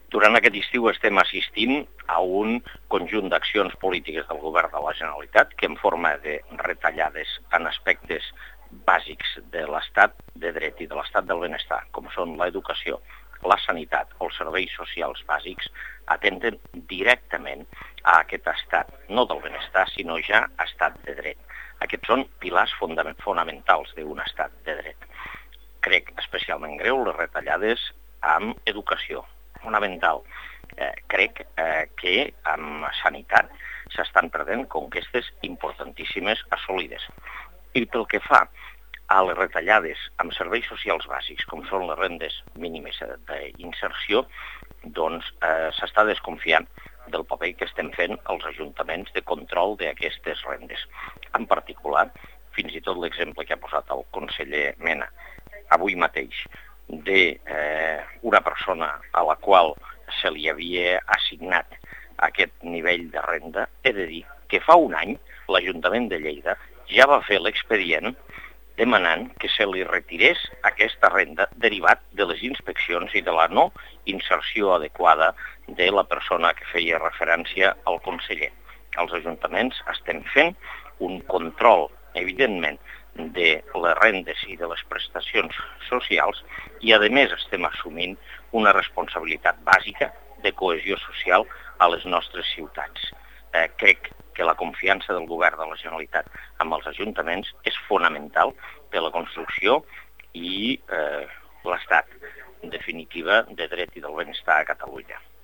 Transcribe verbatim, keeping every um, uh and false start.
Durant aquest estiu estem assistint a un conjunt d'accions polítiques del govern de la Generalitat que en forma de retallades en aspectes bàsics de l'estat de dret i de l'estat del benestar, com són l'educació, la sanitat o els serveis socials bàsics, atenten directament a aquest estat, no del benestar, sinó ja estat de dret. Aquests són pilars fonamentals d'un estat de dret. Crec especialment greu les retallades amb educació, fonamental. Eh, crec eh, que amb sanitat s'estan perdent conquestes importantíssimes assolides. I pel que fa a les retallades amb serveis socials bàsics, com són les rendes mínimes d'inserció, doncs eh, s'està desconfiant del paper que estem fent els ajuntaments de control d'aquestes rendes. En particular, fins i tot l'exemple que ha posat el conseller Mena avui mateix, d'una eh, persona a la qual se li havia assignat aquest nivell de renda, he de dir que fa un any l'Ajuntament de Lleida ja va fer l'expedient demanant que se li retirés aquesta renda derivat de les inspeccions i de la no inserció adequada de la persona que feia referència al conseller. Els ajuntaments estem fent un control, evidentment, de les rendes i de les prestacions socials i, a més, estem assumint una responsabilitat bàsica de cohesió social a les nostres ciutats. Eh, crec que la confiança del govern de la Generalitat amb els ajuntaments és fonamental per a la construcció i eh, l'estat, en definitiva, de dret i del benestar a Catalunya.